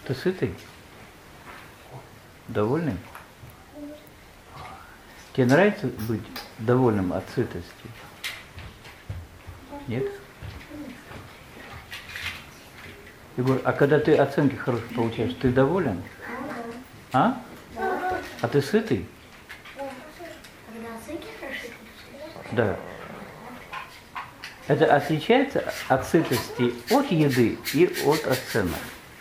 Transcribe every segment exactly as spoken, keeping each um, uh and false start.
Ты сытый? Довольный? Тебе нравится быть довольным от сытости? Нет? Егор, а когда ты оценки хорошие получаешь, ты доволен? А? А ты сытый? Когда оценки хорошие получаешь? Да. Это отличается от сытости от еды и от оценок?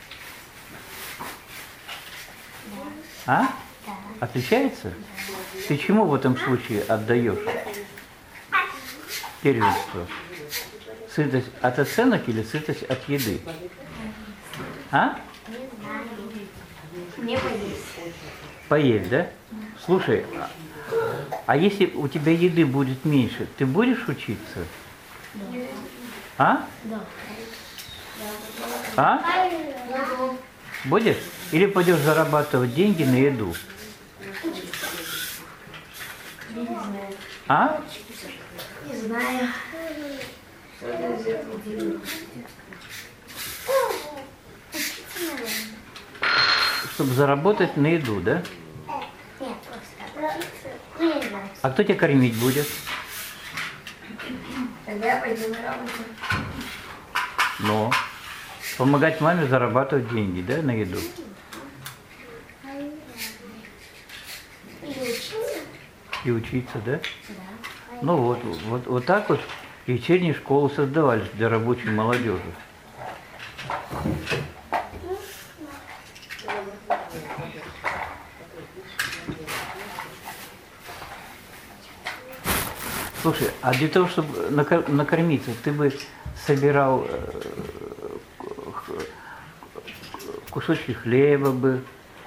А? Отличается? Ты чему в этом случае отдаешь первенство? Сытость от оценок или сытость от еды? А? Не знаю. Мне поесть. Поесть, да? Слушай, а, а если у тебя еды будет меньше, ты будешь учиться? А? Да. А? Будешь? Или пойдешь зарабатывать деньги на еду? Не знаю. А? Не знаю. Чтобы заработать на еду, да? Нет, просто учиться. Не знаю. А кто тебя кормить будет? Тогда я пойду на работу. Ну, помогать маме зарабатывать деньги, да, на еду? И учиться? И учиться, да? Да. Ну вот, вот, вот так вот вечерние школы создавались для рабочей молодежи. Слушай, а для того, чтобы накор- накормиться, ты бы собирал э, кусочки хлеба бы,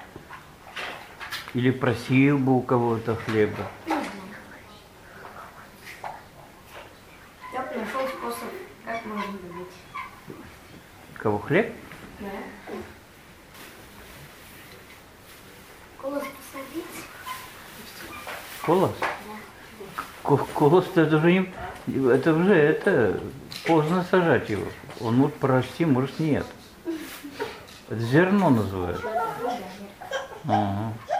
или просил бы у кого-то хлеба? Не знаю. Я бы нашел способ, как можно добыть. Кого хлеб? Да. Колос посадить? Колос? Ко- Колос это уже не, это уже это поздно сажать его. Он может прорасти, может нет. Это зерно называют. Ага.